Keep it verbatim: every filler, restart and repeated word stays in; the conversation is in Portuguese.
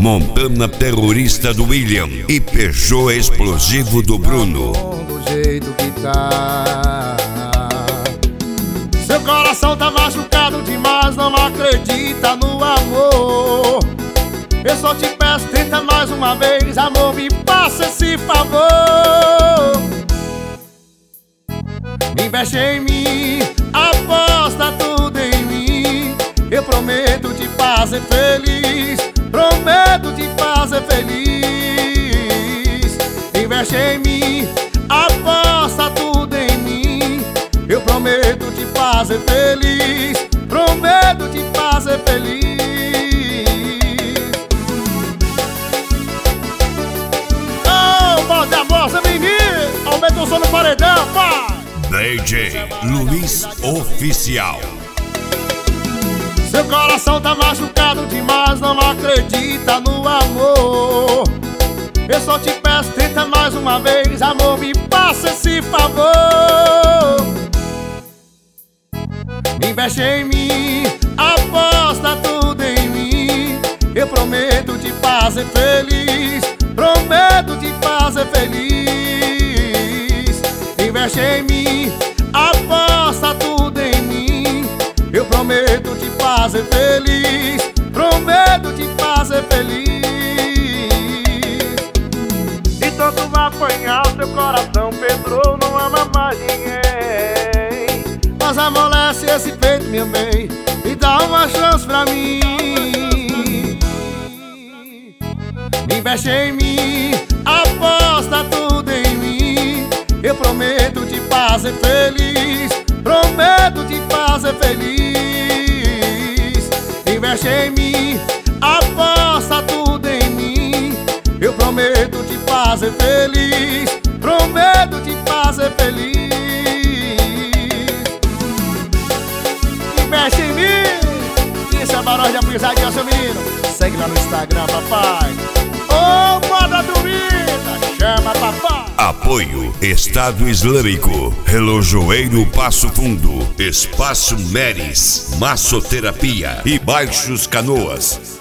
Montana terrorista do William e Peugeot explosivo do Bruno. Do jeito que tá, seu coração tá machucado demais, não acredita no amor. Eu só te peço, tenta mais uma vez, amor, me passa esse favor. Investe em mim, aposta tudo em mim. Eu prometo te fazer feliz, prometo te fazer feliz. Investe em mim, aposta tudo em mim. Eu prometo te fazer feliz, prometo te fazer feliz. Oh, bota a moça, menino, aumenta o som no paredão, pai. D J Luiz Oficial. Seu coração tá machucado demais, não acredita no amor. Eu só te peço, tenta mais uma vez, amor, me passa esse favor. Investe em mim, aposta tudo em mim. Eu prometo te fazer feliz, prometo te fazer feliz. Investe em mim, aposta tudo em mim. Eu prometo te fazer feliz, prometo te fazer feliz. Então tu vai apanhar o teu coração, Pedro, não ama mais ninguém. Mas amolece esse peito, meu bem, e dá uma chance pra mim. Investe em mim, aposta tudo em mim. Eu prometo te fazer feliz, prometo te fazer feliz. Investe em mim, aposta tudo em mim. Eu prometo te fazer feliz, prometo te fazer feliz. Investe em mim, isso é barulho de pisadinha, seu menino. Segue lá no Instagram, papai. Ô, moda doída, chama papai. Apoio Estado Islâmico, Relojoeiro Passo Fundo, Espaço Meres, Massoterapia e Baixos Canoas.